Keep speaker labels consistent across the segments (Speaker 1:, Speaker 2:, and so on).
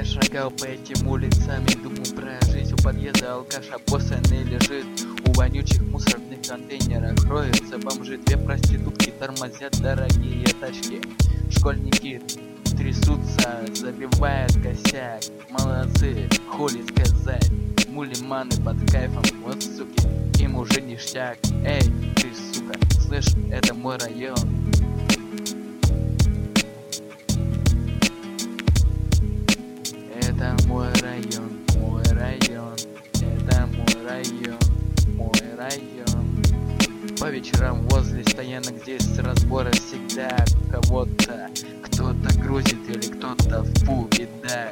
Speaker 1: шагал по этим улицам и думал про жизнь. У подъезда алкаш обоссанный лежит, у вонючих мусорных контейнерах роются бомжи. Две проститутки тормозят дорогие тачки. Школьники трясутся, забивают косяк. Молодцы, хули сказать. Мулиманы под кайфом, вот суки, им уже ништяк. Эй, ты сука, слышь, это мой район. Это мой район, мой район. Это мой район, мой район. По вечерам возле стоянок здесь разборы всегда кого-то. Кто-то грузит или кто-то в пул беда.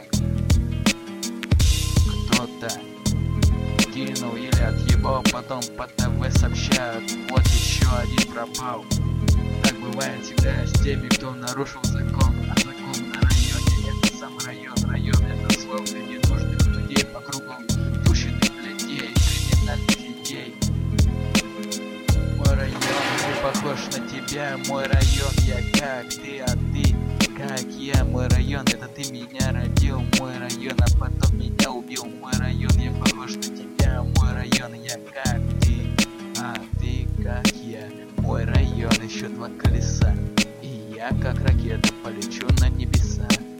Speaker 1: Кто-то кинул или отъебал, потом по ТВ сообщают: вот еще один пропал. Так бывает всегда с теми, кто нарушил закон. А закон на районе — это сам район. Район — это слово ненужных людей по кругу, пущенных людей, криминальных идей. Мой район не похож на тебя, мой район я как ты, а ты как я. Мой район — это ты меня родил, мой район, а потом меня убил. Мой район я похож на тебя, мой район я как ты, а ты как я. Мой район еще два колеса, и я как ракета полечу на небеса.